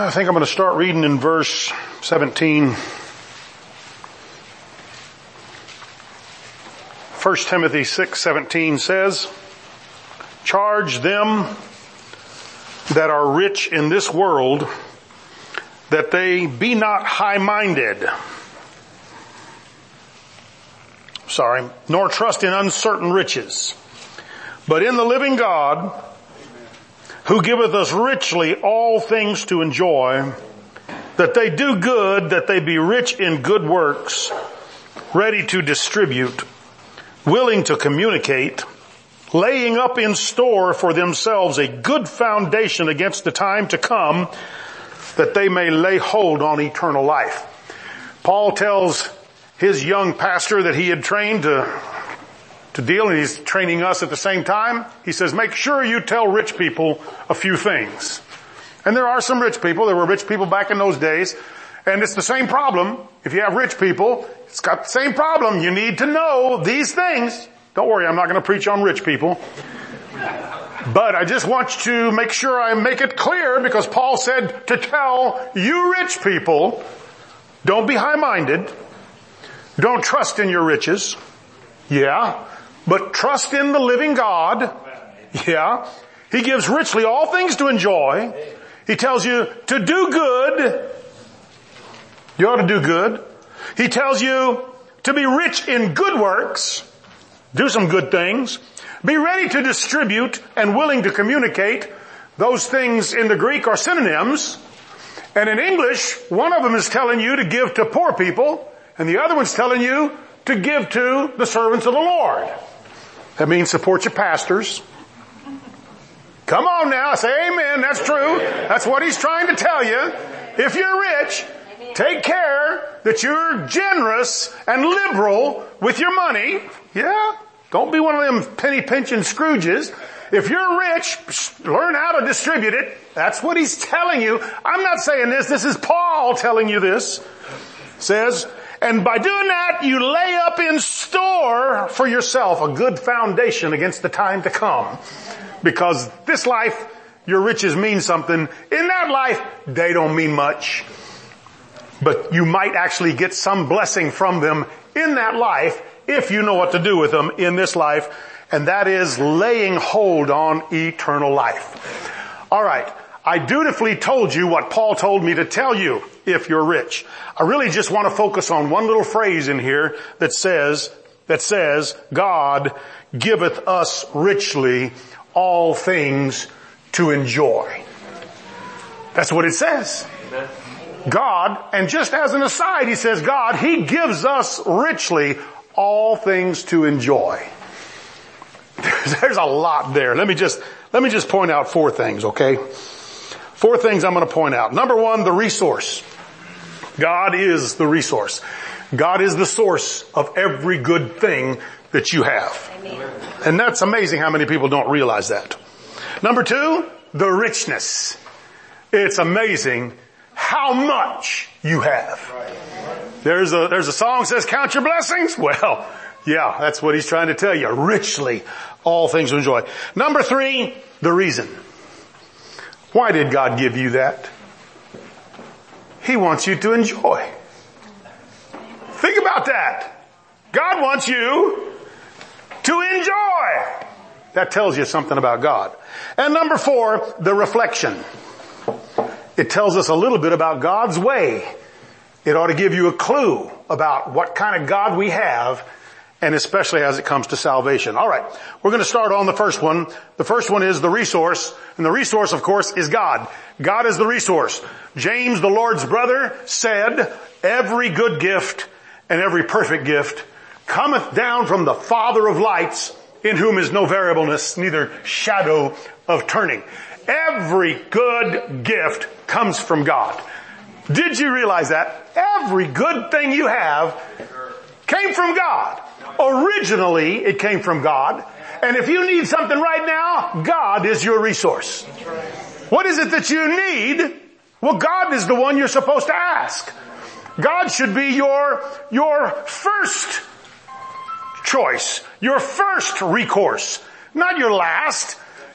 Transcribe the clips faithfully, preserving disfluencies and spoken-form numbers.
I think I'm going to start reading in verse seventeen. First Timothy six seventeen says, charge them that are rich in this world that they be not high-minded. Sorry, nor trust in uncertain riches, but in the living God, who giveth us richly all things to enjoy, that they do good, that they be rich in good works, ready to distribute, willing to communicate, laying up in store for themselves a good foundation against the time to come, that they may lay hold on eternal life. Paul tells his young pastor that he had trained to, to deal, and he's training us at the same time. He says, make sure you tell rich people a few things. And there are some rich people. There were rich people back in those days. And it's the same problem. If you have rich people, it's got the same problem. You need to know these things. Don't worry, I'm not going to preach on rich people. But I just want to make sure I make it clear, because Paul said to tell you rich people, don't be high-minded. Don't trust in your riches. Yeah. But trust in the living God. Yeah. He gives richly all things to enjoy. He tells you to do good. You ought to do good. He tells you to be rich in good works. Do some good things. Be ready to distribute and willing to communicate. Those things in the Greek are synonyms. And in English, one of them is telling you to give to poor people, and the other one's telling you to give to the servants of the Lord. That means support your pastors. Come on now, say amen. That's true. That's what he's trying to tell you. If you're rich, take care that you're generous and liberal with your money. Yeah. Don't be one of them penny pinching Scrooges. If you're rich, learn how to distribute it. That's what he's telling you. I'm not saying this. This is Paul telling you this. Says, and by doing that, you lay up in store for yourself a good foundation against the time to come. Because this life, your riches mean something. In that life, they don't mean much. But you might actually get some blessing from them in that life if you know what to do with them in this life. And that is laying hold on eternal life. All right. I dutifully told you what Paul told me to tell you if you're rich. I really just want to focus on one little phrase in here that says, that says, God giveth us richly all things to enjoy. That's what it says. God, and just as an aside, he says, God, he gives us richly all things to enjoy. There's, there's a lot there. Let me just, let me just point out four things, okay? Four things I'm going to point out. Number one, the resource. God is the resource. God is the source of every good thing that you have. Amen. And that's amazing how many people don't realize that. Number two, the richness. It's amazing how much you have. There's a, there's a song that says, count your blessings. Well, yeah, that's what he's trying to tell you. Richly, all things to enjoy. Number three, the reason. Why did God give you that? He wants you to enjoy. Think about that. God wants you to enjoy. That tells you something about God. And number four, the reflection. It tells us a little bit about God's way. It ought to give you a clue about what kind of God we have, and especially as it comes to salvation. All right, we're going to start on the first one. The first one is the resource, and the resource, of course, is God. God is the resource. James, the Lord's brother, said, every good gift and every perfect gift cometh down from the Father of lights, in whom is no variableness, neither shadow of turning. Every good gift comes from God. Did you realize that? Every good thing you have came from God. Originally, it came from God. And if you need something right now, God is your resource. What is it that you need? Well, God is the one you're supposed to ask. God should be your, your first choice, your first recourse, not your last.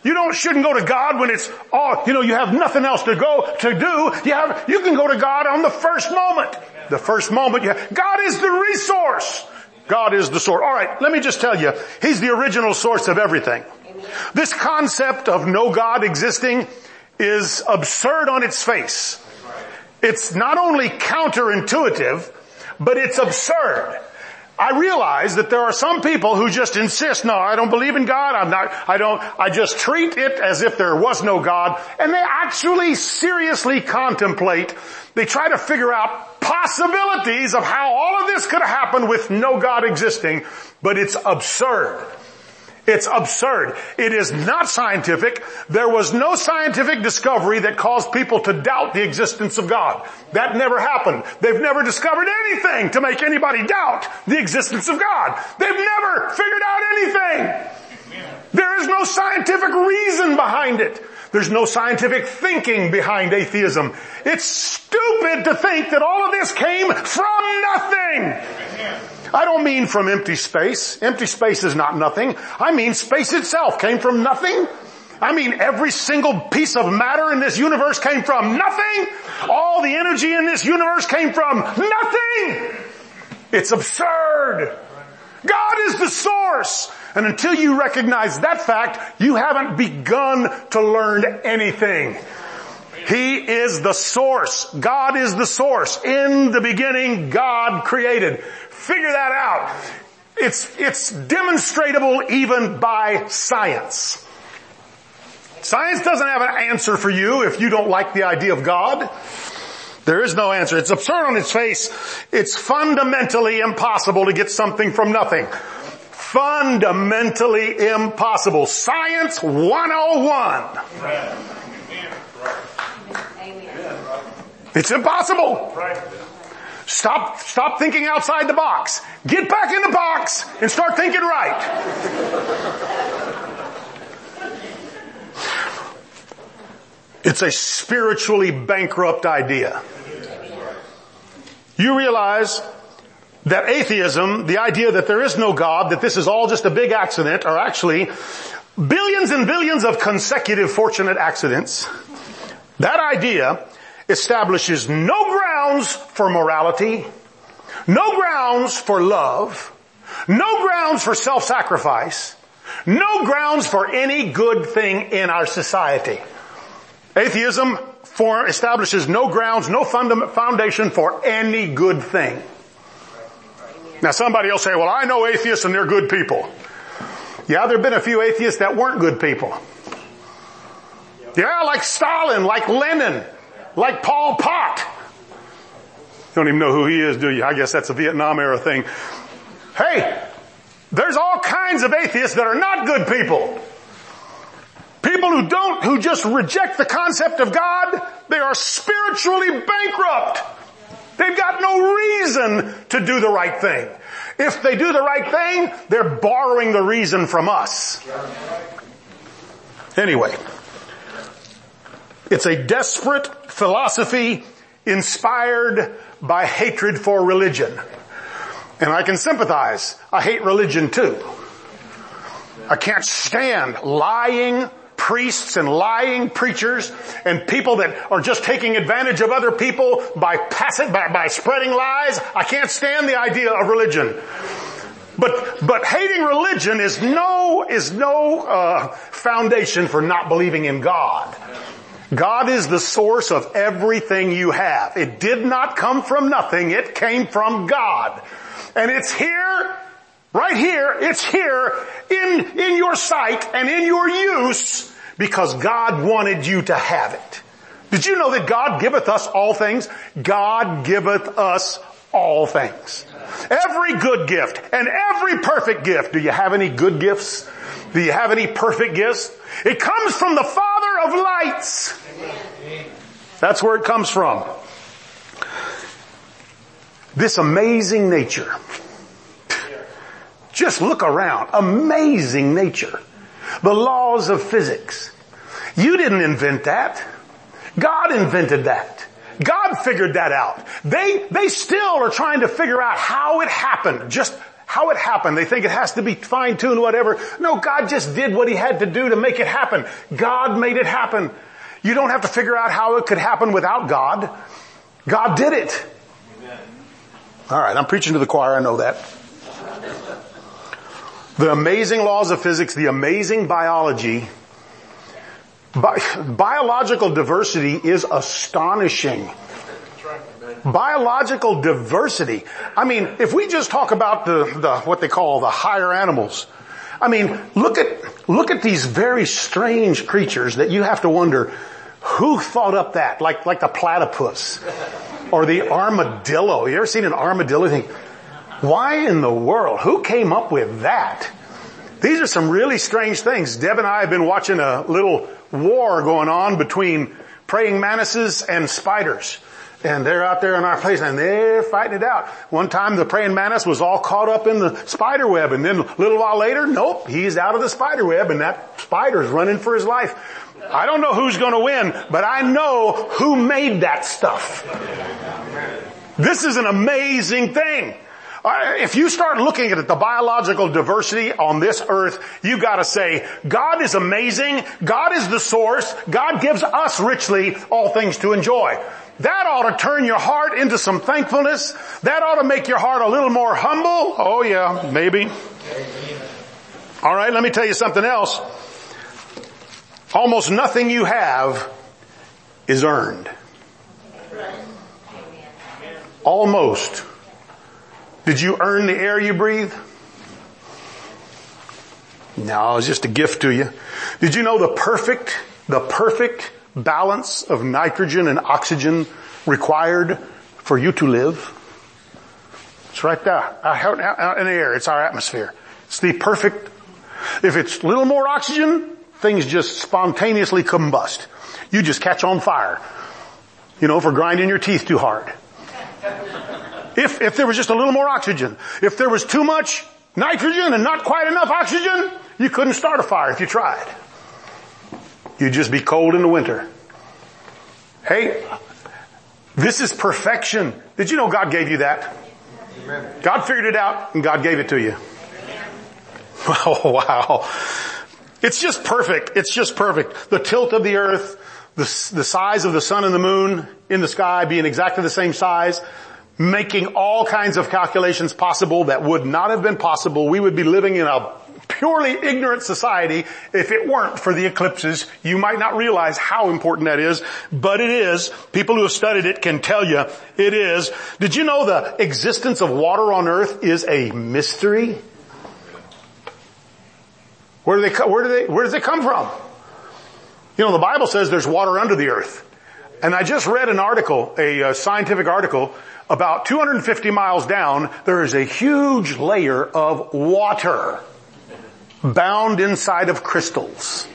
You don't, shouldn't go to God when it's all, you know, you have nothing else to go, to do. You have, you can go to God on the first moment. The first moment you have, God is the resource. God is the source. All right, let me just tell you, He's the original source of everything. This concept of no God existing is absurd on its face. It's not only counterintuitive, but it's absurd. I realize that there are some people who just insist, no, I don't believe in God, I'm not, I don't, I just treat it as if there was no God, and they actually seriously contemplate, they try to figure out possibilities of how all of this could have happened with no God existing, but it's absurd. It's absurd. It is not scientific. There was no scientific discovery that caused people to doubt the existence of God. That never happened. They've never discovered anything to make anybody doubt the existence of God. They've never figured out anything. There is no scientific reason behind it. There's no scientific thinking behind atheism. It's stupid to think that all of this came from nothing. I don't mean from empty space. Empty space is not nothing. I mean space itself came from nothing. I mean every single piece of matter in this universe came from nothing. All the energy in this universe came from nothing. It's absurd. God is the source. And until you recognize that fact, you haven't begun to learn anything. He is the source. God is the source. In the beginning, God created. Figure that out. It's, it's demonstratable even by science. Science doesn't have an answer for you if you don't like the idea of God. There is no answer. It's absurd on its face. It's fundamentally impossible to get something from nothing. Fundamentally impossible. Science one oh one. It's impossible. Stop, stop thinking outside the box. Get back in the box and start thinking right. It's a spiritually bankrupt idea. You realize that atheism, the idea that there is no God, that this is all just a big accident, are actually billions and billions of consecutive fortunate accidents. That idea establishes no grounds for morality, no grounds for love, no grounds for self-sacrifice, no grounds for any good thing in our society. Atheism for, establishes no grounds, no funda- foundation for any good thing. Now somebody will say, well, I know atheists and they're good people. Yeah, there have been a few atheists that weren't good people. Yeah, like Stalin, like Lenin, like Pol Pot. You don't even know who he is, do you? I guess that's a Vietnam era thing. Hey, there's all kinds of atheists that are not good people. People who don't, who just reject the concept of God, they are spiritually bankrupt. They've got no reason to do the right thing. If they do the right thing, they're borrowing the reason from us. Anyway, it's a desperate philosophy inspired by hatred for religion. And I can sympathize. I hate religion too. I can't stand lying priests and lying preachers and people that are just taking advantage of other people by passing, by, by spreading lies. I can't stand the idea of religion. But, but hating religion is no, is no, uh, foundation for not believing in God. God is the source of everything you have. It did not come from nothing. It came from God. And it's here, right here, it's here in, in your sight and in your use because God wanted you to have it. Did you know that God giveth us all things? God giveth us all things. Every good gift and every perfect gift. Do you have any good gifts? Do you have any perfect gifts? It comes from the Father of lights. That's where it comes from. This amazing nature. Just look around. Amazing nature. The laws of physics. You didn't invent that. God invented that. God figured that out. They, they still are trying to figure out how it happened. Just how it happened. They think it has to be fine-tuned, whatever. No, God just did what he had to do to make it happen. God made it happen. You don't have to figure out how it could happen without God. God did it. Amen. All right, I'm preaching to the choir, I know that. The amazing laws of physics, the amazing biology. Bi- biological diversity is astonishing. Biological diversity. I mean, if we just talk about the, the, what they call the higher animals. I mean, look at, look at these very strange creatures that you have to wonder, who thought up that? Like, like the platypus or the armadillo. You ever seen an armadillo? You think, why in the world? Who came up with that? These are some really strange things. Deb and I have been watching a little war going on between praying mantises and spiders. And they're out there in our place and they're fighting it out. One time the praying mantis was all caught up in the spider web, and then a little while later, nope, he's out of the spider web and that spider's running for his life. I don't know who's going to win, but I know who made that stuff. This is an amazing thing. If you start looking at the biological diversity on this earth, you gotta say, God is amazing. God is the source. God gives us richly all things to enjoy. That ought to turn your heart into some thankfulness. That ought to make your heart a little more humble. Oh yeah, maybe. All right, let me tell you something else. Almost nothing you have is earned. Almost. Did you earn the air you breathe? No, it's just a gift to you. Did you know the perfect, the perfect balance of nitrogen and oxygen required for you to live? It's right there, out, out in the air. It's our atmosphere. It's the perfect. If it's a little more oxygen, things just spontaneously combust. You just catch on fire. You know, for grinding your teeth too hard. If, if there was just a little more oxygen. If there was too much nitrogen and not quite enough oxygen, you couldn't start a fire if you tried. You'd just be cold in the winter. Hey, this is perfection. Did you know God gave you that? Amen. God figured it out and God gave it to you. Oh, wow. It's just perfect. It's just perfect. The tilt of the earth, the, the size of the sun and the moon in the sky being exactly the same size, making all kinds of calculations possible that would not have been possible. We would be living in a purely ignorant society if it weren't for the eclipses. You might not realize how important that is, but it is. People who have studied it can tell you it is. Did you know the existence of water on earth is a mystery? Where do they, where do they, where does it come from? You know, the Bible says there's water under the earth. And I just read an article, a, a scientific article, about two hundred fifty miles down, there is a huge layer of water bound inside of crystals.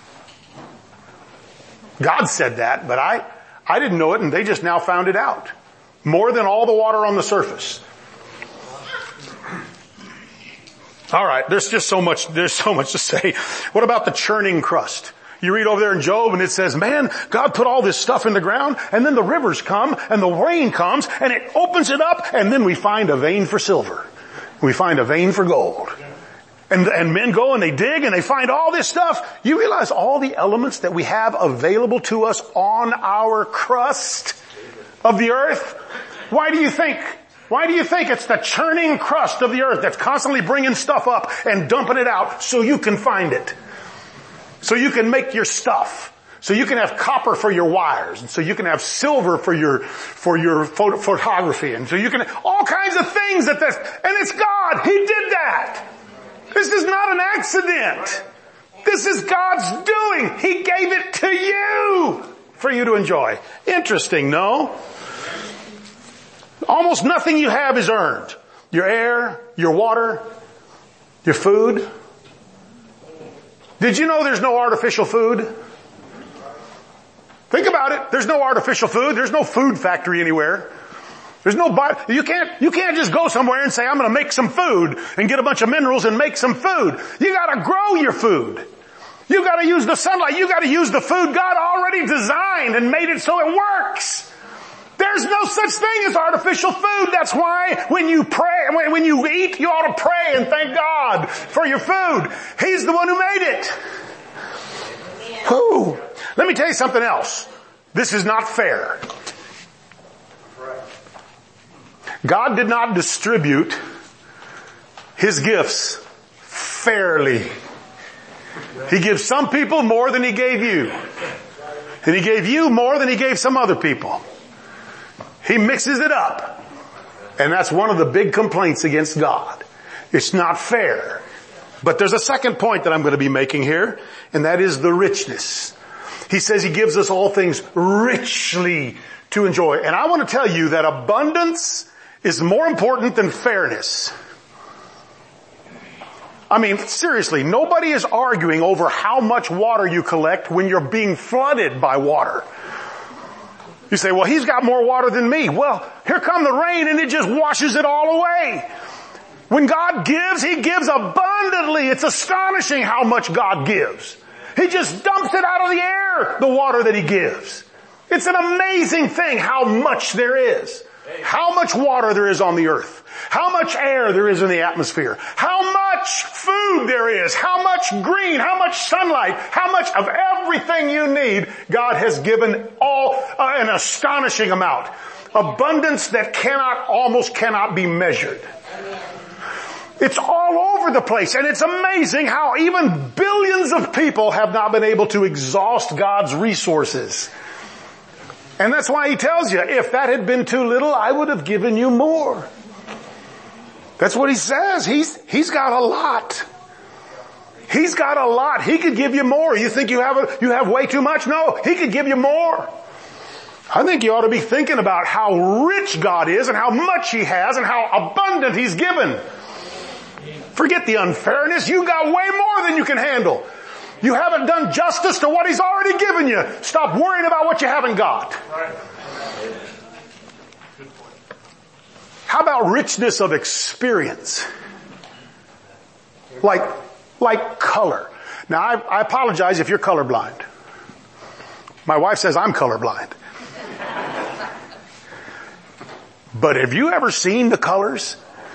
God said that, but I, I didn't know it, and they just now found it out. More than all the water on the surface. All right, there's just so much, there's so much to say. What about the churning crust? You read over there in Job and it says, man, God put all this stuff in the ground, and then the rivers come and the rain comes and it opens it up, and then we find a vein for silver. We find a vein for gold. And, and men go and they dig and they find all this stuff. You realize all the elements that we have available to us on our crust of the earth? Why do you think? Why do you think it's the churning crust of the earth that's constantly bringing stuff up and dumping it out so you can find it? So you can make your stuff. So you can have copper for your wires. And so you can have silver for your, for your photo, photography. And so you can, all kinds of things that this, and it's God. He did that. This is not an accident. This is God's doing. He gave it to you for you to enjoy. Interesting, no? Almost nothing you have is earned. Your air, your water, your food. Did you know there's no artificial food? Think about it. There's no artificial food. There's no food factory anywhere. There's no, you can't, you can't just go somewhere and say, I'm going to make some food and get a bunch of minerals and make some food. You got to grow your food. You got to use the sunlight. You got to use the food God already designed and made it so it works. There's no such thing as artificial food. That's why when you pray, when, when you eat, you ought to pray and thank God for your food. He's the one who made it. Ooh. Let me tell you something else. This is not fair. God did not distribute His gifts fairly. He gives some people more than He gave you. And He gave you more than He gave some other people. He mixes it up. And that's one of the big complaints against God. It's not fair. But there's a second point that I'm going to be making here, and that is the richness. He says He gives us all things richly to enjoy. And I want to tell you that abundance is more important than fairness. I mean, seriously, nobody is arguing over how much water you collect when you're being flooded by water. You say, well, he's got more water than me. Well, here come the rain and it just washes it all away. When God gives, He gives abundantly. It's astonishing how much God gives. He just dumps it out of the air, the water that He gives. It's an amazing thing how much there is. How much water there is on the earth. How much air there is in the atmosphere. How much food there is. How much green. How much sunlight. How much of everything you need God has given all uh, an astonishing amount. Abundance that cannot, almost cannot be measured. It's all over the place, and it's amazing how even billions of people have not been able to exhaust God's resources. And that's why He tells you, if that had been too little, I would have given you more. That's what He says. He's, He's got a lot. He's got a lot. He could give you more. You think you have a, you have way too much? No, He could give you more. I think you ought to be thinking about how rich God is and how much He has and how abundant He's given. Forget the unfairness. You got way more than you can handle. You haven't done justice to what He's already given you. Stop worrying about what you haven't got. How about richness of experience? Like, like color. Now I, I apologize if you're colorblind. My wife says I'm colorblind. But have you ever seen the colors?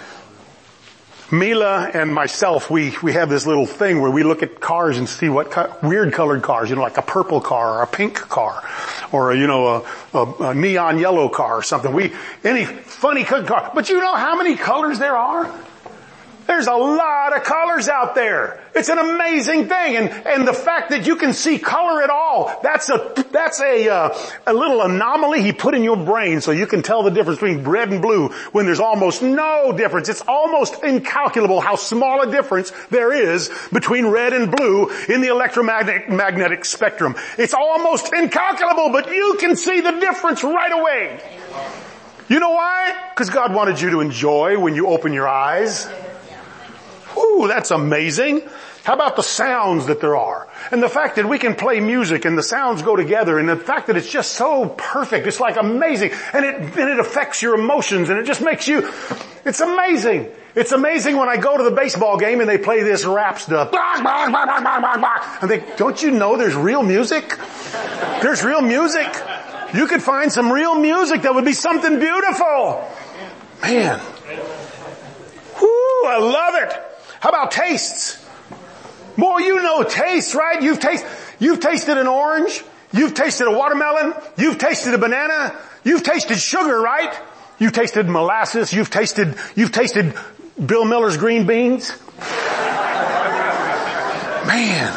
Mila and myself, we, we have this little thing where we look at cars and see what co- weird colored cars, you know, like a purple car or a pink car or, a, you know, a, a, a neon yellow car or something. We, any funny colored car. But you know how many colors there are? There's a lot of colors out there. It's an amazing thing. And, and the fact that you can see color at all, that's a, that's a, uh, a little anomaly He put in your brain so you can tell the difference between red and blue when there's almost no difference. It's almost incalculable how small a difference there is between red and blue in the electromagnetic magnetic spectrum. It's almost incalculable, but you can see the difference right away. You know why? Because God wanted you to enjoy when you open your eyes. Ooh, that's amazing. How about the sounds that there are? And the fact that we can play music and the sounds go together and the fact that it's just so perfect. It's like amazing. And it, and it affects your emotions and it just makes you, it's amazing. It's amazing when I go to the baseball game and they play this rap stuff. I think, don't you know there's real music? There's real music. You could find some real music that would be something beautiful. Man. Whoo, I love it. How about tastes? Boy, you know tastes, right? You've tasted, you've tasted an orange. You've tasted a watermelon. You've tasted a banana. You've tasted sugar, right? You've tasted molasses. You've tasted, you've tasted Bill Miller's green beans. Man.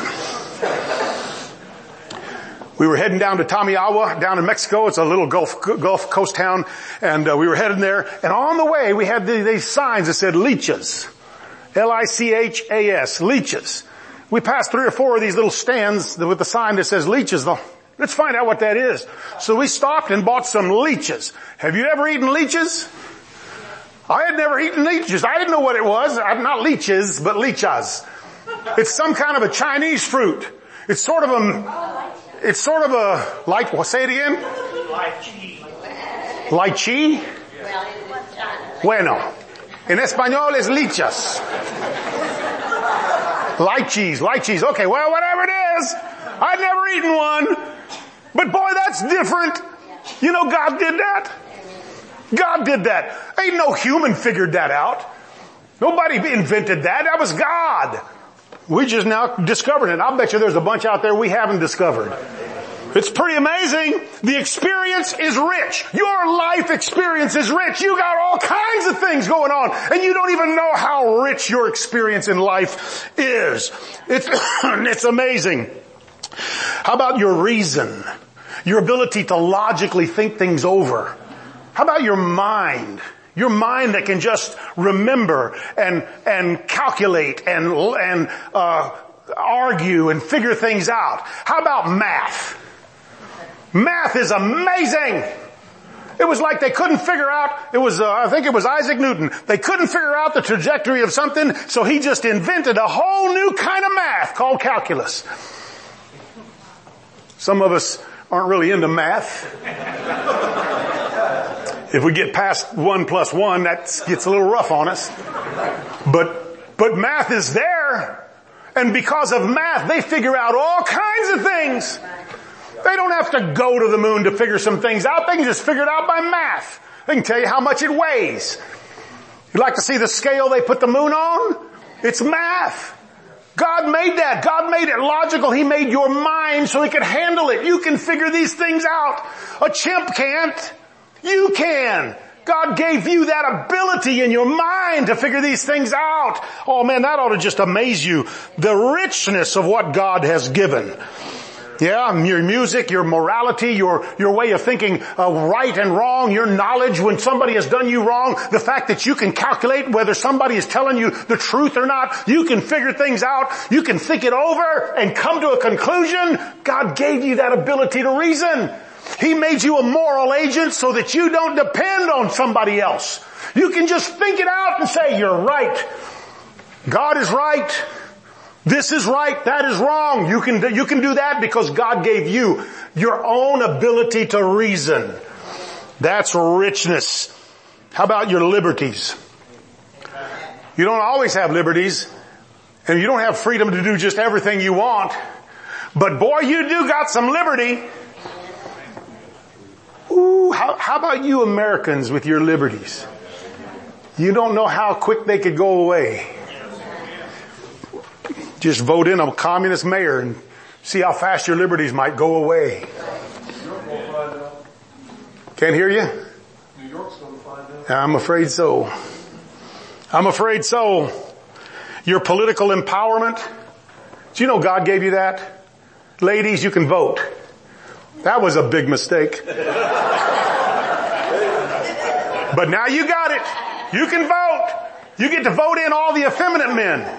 We were heading down to Tamiahua, down in Mexico. It's a little Gulf, Gulf Coast town. And uh, we were heading there. And on the way, we had the, these signs that said leeches. L I C H A S, leeches. We passed three or four of these little stands with the sign that says leeches. Let's find out what that is. So we stopped and bought some leeches. Have you ever eaten leeches? I had never eaten leeches. I didn't know what it was. I'm not leeches, but leechas. It's some kind of a Chinese fruit. It's sort of a, it's sort of a, like, well, say it again? Lychee. Lychee? Bueno. In Espanol es lichas. Lychees, lychees. Okay, well, whatever it is. I've never eaten one. But boy, that's different. You know God did that? God did that. Ain't no human figured that out. Nobody invented that. That was God. We just now discovered it. I'll bet you there's a bunch out there we haven't discovered. It's pretty amazing. The experience is rich. Your life experience is rich. You got all kinds of things going on, and you don't even know how rich your experience in life is. It's, it's amazing. How about your reason? Your ability to logically think things over. How about your mind? Your mind that can just remember and, and calculate and, and, uh, argue and figure things out. How about math? Math is amazing. It was like they couldn't figure out, it was, uh, I think it was Isaac Newton. They couldn't figure out the trajectory of something, so he just invented a whole new kind of math called calculus. Some of us aren't really into math. If we get past one plus one, that gets a little rough on us. But, but math is there. And because of math, they figure out all kinds of things. They don't have to go to the moon to figure some things out. They can just figure it out by math. They can tell you how much it weighs. You'd like to see the scale they put the moon on? It's math. God made that. God made it logical. He made your mind so He could handle it. You can figure these things out. A chimp can't. You can. God gave you that ability in your mind to figure these things out. Oh man, that ought to just amaze you. The richness of what God has given. Yeah, your music, your morality, your, your way of thinking uh, right and wrong, your knowledge when somebody has done you wrong, the fact that you can calculate whether somebody is telling you the truth or not, you can figure things out, you can think it over and come to a conclusion. God gave you that ability to reason. He made you a moral agent so that you don't depend on somebody else. You can just think it out and say, you're right. God is right. This is right. That is wrong. You can, you can do that because God gave you your own ability to reason. That's richness. How about your liberties? You don't always have liberties, and you don't have freedom to do just everything you want. But boy, you do got some liberty. Ooh, how, how about you Americans with your liberties? You don't know how quick they could go away. Just vote in a communist mayor and see how fast your liberties might go away. Can't hear you? New York's going to find out. I'm afraid so. I'm afraid so. Your political empowerment. Do you know God gave you that? Ladies, you can vote. That was a big mistake. But now you got it. You can vote. You get to vote in all the effeminate men.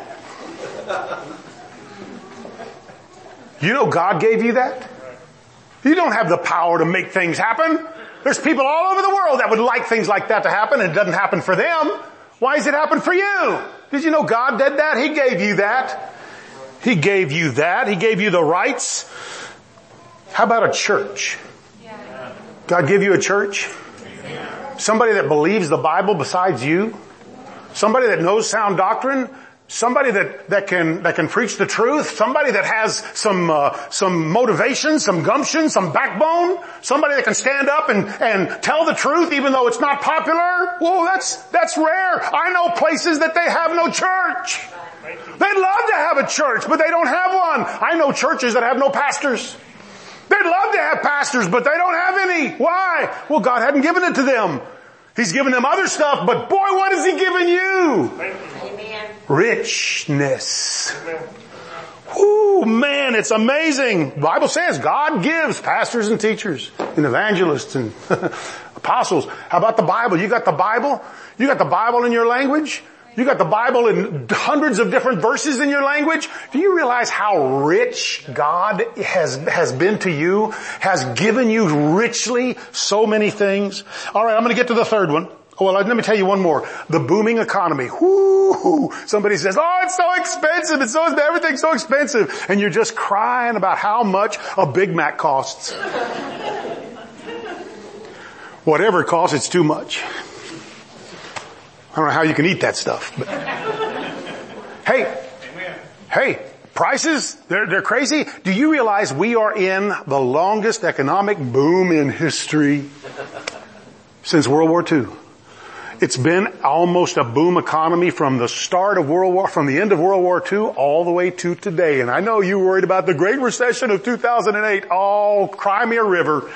You know God gave you that? You don't have the power to make things happen. There's people all over the world that would like things like that to happen, and it doesn't happen for them. Why does it happen for you? Did you know God did that? He gave you that. He gave you that. He gave you the rights. How about a church? God give you a church? Somebody that believes the Bible besides you? Somebody that knows sound doctrine? Somebody that, that can, that can preach the truth. Somebody that has some, uh, some motivation, some gumption, some backbone. Somebody that can stand up and, and tell the truth even though it's not popular. Whoa, that's, that's rare. I know places that they have no church. They'd love to have a church, but they don't have one. I know churches that have no pastors. They'd love to have pastors, but they don't have any. Why? Well, God hadn't given it to them. He's given them other stuff, but boy, what has He given you? Amen. Richness. Ooh, man, it's amazing. The Bible says God gives pastors and teachers and evangelists and apostles. How about the Bible? You got the Bible? You got the Bible in your language? You got the Bible in hundreds of different verses in your language. Do you realize how rich God has, has been to you? Has given you richly so many things? Alright, I'm going to get to the third one. Oh, well, let me tell you one more. The booming economy. Whoo! Somebody says, oh, it's so expensive. It's so, everything's so expensive. And you're just crying about how much a Big Mac costs. Whatever it costs, it's too much. I don't know how you can eat that stuff. But hey, hey, Prices, they're, they're crazy. Do you realize we are in the longest economic boom in history since World War Two? It's been almost a boom economy from the start of World War, from the end of World War Two all the way to today. And I know you worried about the Great Recession of two thousand eight. Oh, cry me a river.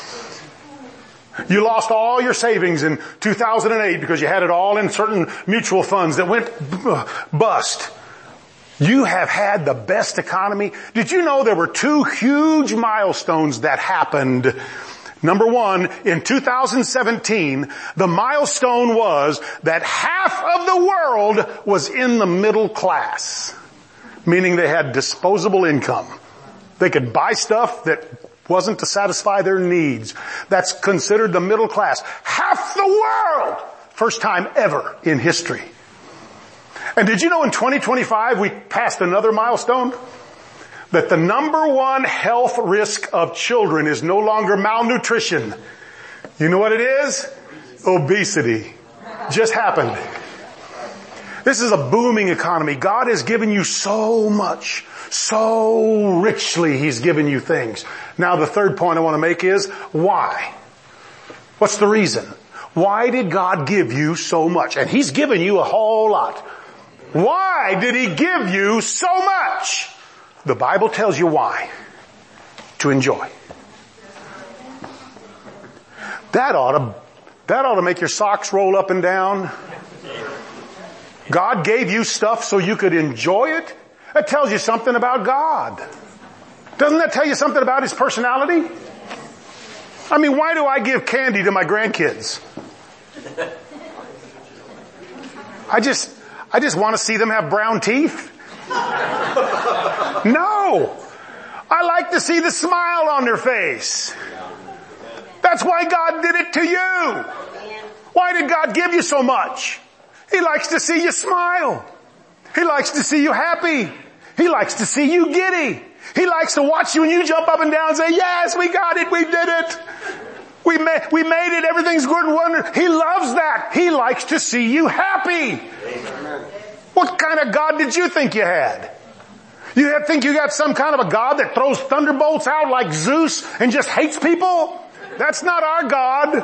You lost all your savings in two thousand eight because you had it all in certain mutual funds that went bust. You have had the best economy. Did you know there were two huge milestones that happened? Number one, in two thousand seventeen, the milestone was that half of the world was in the middle class, meaning they had disposable income. They could buy stuff that wasn't to satisfy their needs. That's considered the middle class. Half the world! First time ever in history. And did you know in twenty twenty-five we passed another milestone? That the number one health risk of children is no longer malnutrition. You know what it is? Obesity. Just happened. This is a booming economy. God has given you so much. So richly He's given you things. Now the third point I want to make is, why? What's the reason? Why did God give you so much? And He's given you a whole lot. Why did He give you so much? The Bible tells you why. To enjoy. That ought to, that ought to make your socks roll up and down. God gave you stuff so you could enjoy it. That tells you something about God. Doesn't that tell you something about His personality? I mean, why do I give candy to my grandkids? I just, I just want to see them have brown teeth. No. I like to see the smile on their face. That's why God did it to you. Why did God give you so much? He likes to see you smile. He likes to see you happy. He likes to see you giddy. He likes to watch you and you jump up and down and say, yes, we got it, we did it. We made, we made it, everything's good and wonderful. He loves that. He likes to see you happy. Amen. What kind of God did you think you had? You think you got some kind of a God that throws thunderbolts out like Zeus and just hates people? That's not our God.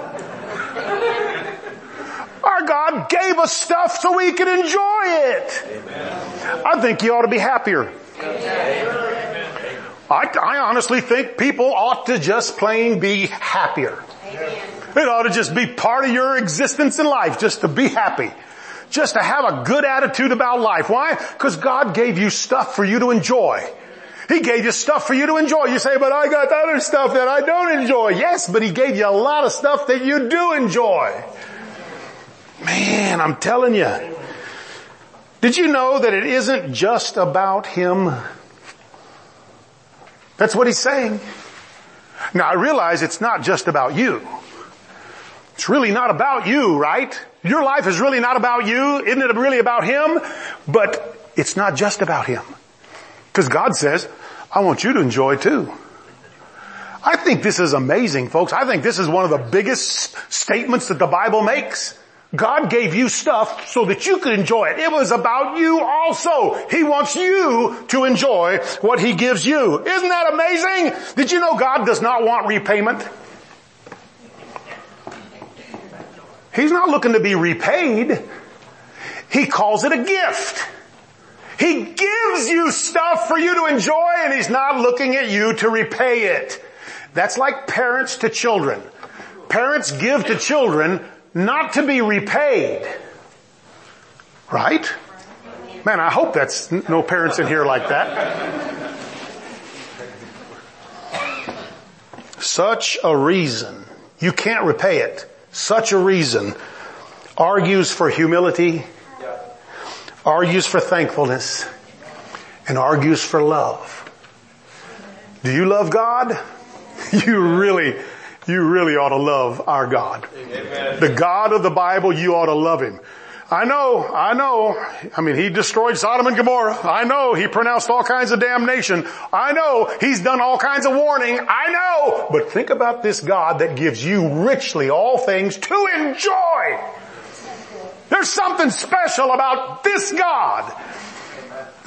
Our God gave us stuff so we could enjoy it. Amen. I think you ought to be happier. Amen. I, I honestly think people ought to just plain be happier. Amen. It ought to just be part of your existence in life, just to be happy. Just to have a good attitude about life. Why? Because God gave you stuff for you to enjoy. He gave you stuff for you to enjoy. You say, but I got other stuff that I don't enjoy. Yes, but He gave you a lot of stuff that you do enjoy. Man, I'm telling you. Did you know that it isn't just about Him? That's what He's saying. Now I realize it's not just about you. It's really not about you, right? Your life is really not about you. Isn't it really about Him? But it's not just about Him. Because God says, I want you to enjoy too. I think this is amazing, folks. I think this is one of the biggest statements that the Bible makes. God gave you stuff so that you could enjoy it. It was about you also. He wants you to enjoy what He gives you. Isn't that amazing? Did you know God does not want repayment? He's not looking to be repaid. He calls it a gift. He gives you stuff for you to enjoy, and He's not looking at you to repay it. That's like parents to children. Parents give to children not to be repaid. Right? Man, I hope that's no parents in here like that. Such a reason. You can't repay it. Such a reason argues for humility, argues for thankfulness, and argues for love. Do you love God? You really, you really ought to love our God. Amen. The God of the Bible, you ought to love Him. I know, I know. I mean, He destroyed Sodom and Gomorrah. I know He pronounced all kinds of damnation. I know He's done all kinds of warning. I know. But think about this God that gives you richly all things to enjoy. There's something special about this God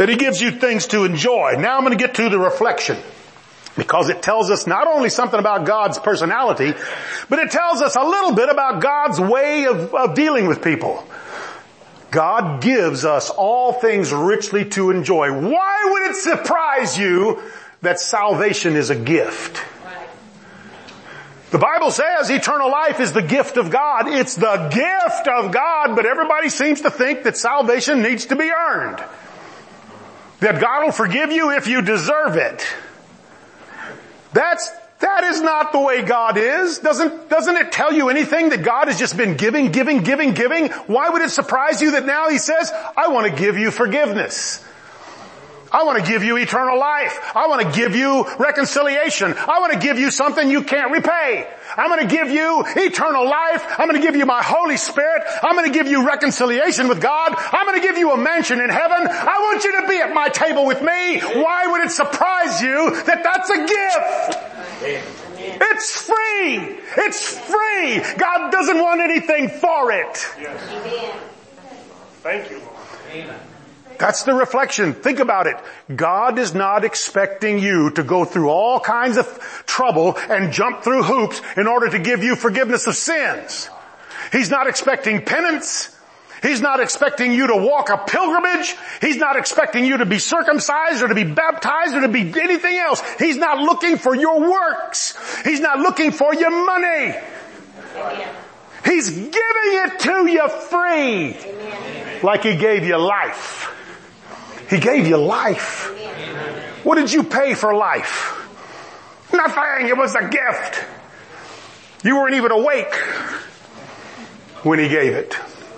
that he gives you things to enjoy. Now I'm going to get to the reflection, because it tells us not only something about God's personality, but it tells us a little bit about God's way of, of dealing with people. God gives us all things richly to enjoy. Why would it surprise you that salvation is a gift? The Bible says eternal life is the gift of God. It's the gift of God, but everybody seems to think that salvation needs to be earned. That God will forgive you if you deserve it. That's, that is not the way God is. Doesn't, doesn't it tell you anything that God has just been giving, giving, giving, giving? Why would it surprise you that now he says, I want to give you forgiveness. I want to give you eternal life. I want to give you reconciliation. I want to give you something you can't repay. I'm going to give you eternal life. I'm going to give you my Holy Spirit. I'm going to give you reconciliation with God. I'm going to give you a mansion in heaven. I want you to be at my table with me. Why would it surprise you that that's a gift? It's free. It's free. God doesn't want anything for it. Amen. Thank you, Lord. Amen. That's the reflection. Think about it. God is not expecting you to go through all kinds of trouble and jump through hoops in order to give you forgiveness of sins. He's not expecting penance. He's not expecting you to walk a pilgrimage. He's not expecting you to be circumcised or to be baptized or to be anything else. He's not looking for your works. He's not looking for your money. Amen. He's giving it to you free. Amen. Like he gave you life. He gave you life. Amen. What did you pay for life? Nothing. It was a gift. You weren't even awake when he gave it.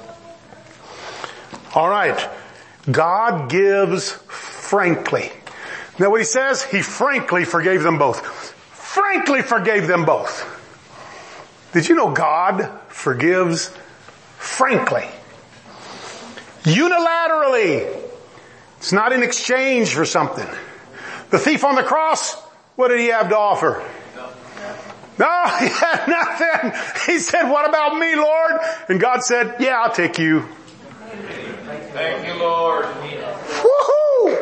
All right. God gives frankly. Now what he says, he frankly forgave them both. Frankly forgave them both. Did you know God forgives frankly? Unilaterally. It's not in exchange for something. The thief on the cross, what did he have to offer? No, he had nothing. He said, what about me, Lord? And God said, yeah, I'll take you. Thank you, Lord. Woohoo!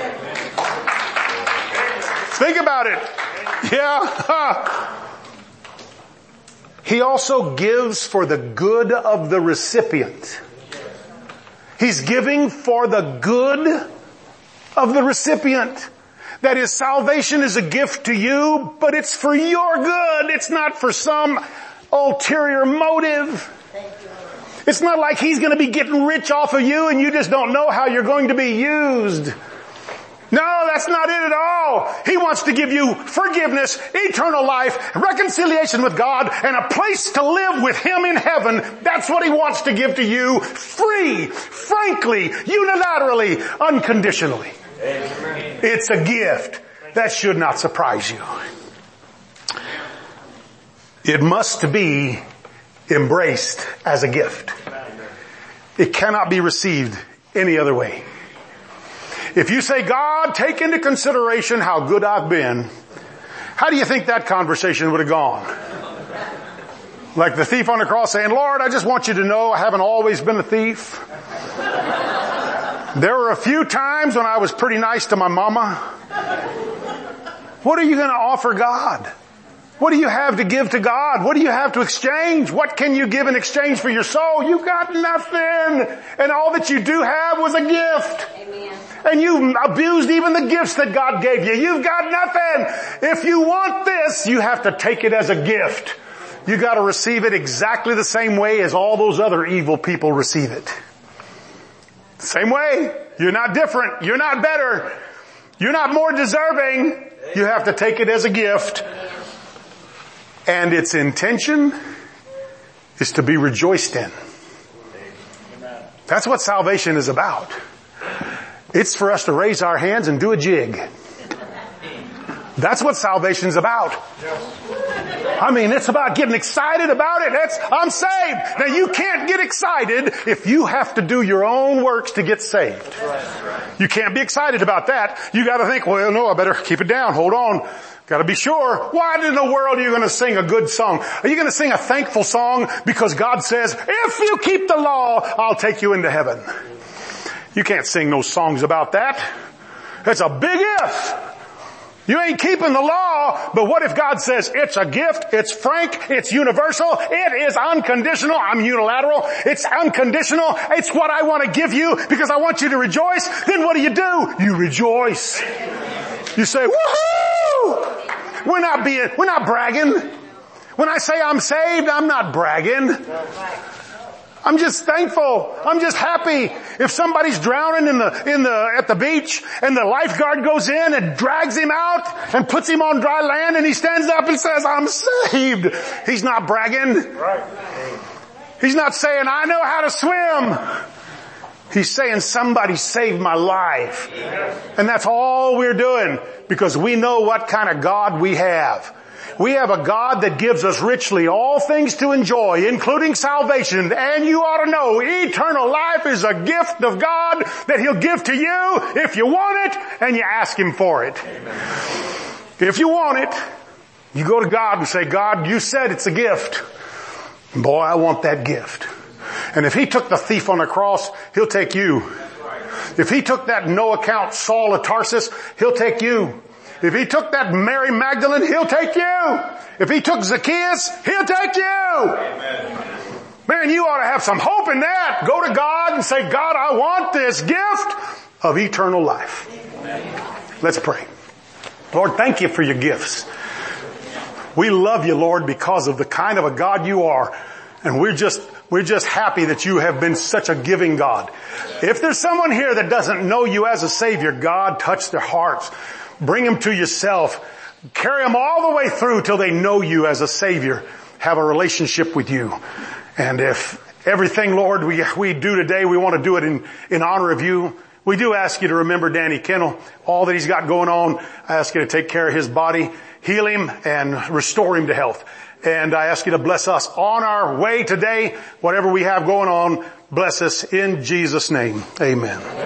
Think about it. Yeah. He also gives for the good of the recipient. He's giving for the good of the recipient. That is, salvation is a gift to you, but it's for your good. It's not for some ulterior motive. It's not like he's going to be getting rich off of you and you just don't know how you're going to be used. No, that's not it at all. He wants to give you forgiveness, eternal life, reconciliation with God, and a place to live with him in heaven. That's what he wants to give to you, free, frankly, unilaterally, unconditionally. Amen. It's a gift. That should not surprise you. It must be embraced as a gift. It cannot be received any other way. If you say, God, take into consideration how good I've been, how do you think that conversation would have gone? Like the thief on the cross saying, Lord, I just want you to know I haven't always been a thief. There were a few times when I was pretty nice to my mama. What are you going to offer God? What do you have to give to God? What do you have to exchange? What can you give in exchange for your soul? You got nothing. And all that you do have was a gift. Amen. And you abused even the gifts that God gave you. You've got nothing. If you want this, you have to take it as a gift. You got to receive it exactly the same way as all those other evil people receive it. Same way. You're not different. You're not better. You're not more deserving. You have to take it as a gift. And its intention is to be rejoiced in. That's what salvation is about. It's for us to raise our hands and do a jig. That's what salvation's about. I mean, it's about getting excited about it. That's, I'm saved. Now you can't get excited if you have to do your own works to get saved. You can't be excited about that. You gotta think, well, no, I better keep it down. Hold on. Gotta be sure. Why in the world are you gonna sing a good song? Are you gonna sing a thankful song because God says, if you keep the law, I'll take you into heaven? You can't sing no songs about that. It's a big if. You ain't keeping the law, but what if God says it's a gift, it's frank, it's universal, it is unconditional, I'm unilateral, it's unconditional, it's what I want to give you because I want you to rejoice, then what do you do? You rejoice. You say, woohoo! We're not being, we're not bragging. When I say I'm saved, I'm not bragging. I'm just thankful. I'm just happy. If somebody's drowning in the, in the, at the beach and the lifeguard goes in and drags him out and puts him on dry land and he stands up and says, I'm saved. He's not bragging. He's not saying, I know how to swim. He's saying somebody saved my life. And that's all we're doing because we know what kind of God we have. We have a God that gives us richly all things to enjoy, including salvation. And you ought to know eternal life is a gift of God that He'll give to you if you want it and you ask Him for it. Amen. If you want it, you go to God and say, God, you said it's a gift. Boy, I want that gift. And if He took the thief on the cross, He'll take you. If He took that no account Saul of Tarsus, He'll take you. If He took that Mary Magdalene, He'll take you. If He took Zacchaeus, He'll take you. Amen. Man, you ought to have some hope in that. Go to God and say, God, I want this gift of eternal life. Amen. Let's pray. Lord, thank you for your gifts. We love you, Lord, because of the kind of a God you are. And we're just, we're just happy that you have been such a giving God. If there's someone here that doesn't know you as a Savior, God, touch their hearts. Bring them to yourself. Carry them all the way through till they know you as a Savior. Have a relationship with you. And if everything, Lord, we, we do today, we want to do it in, in honor of you. We do ask you to remember Danny Kennel, all that he's got going on. I ask you to take care of his body, heal him, and restore him to health. And I ask you to bless us on our way today. Whatever we have going on, bless us in Jesus' name. Amen.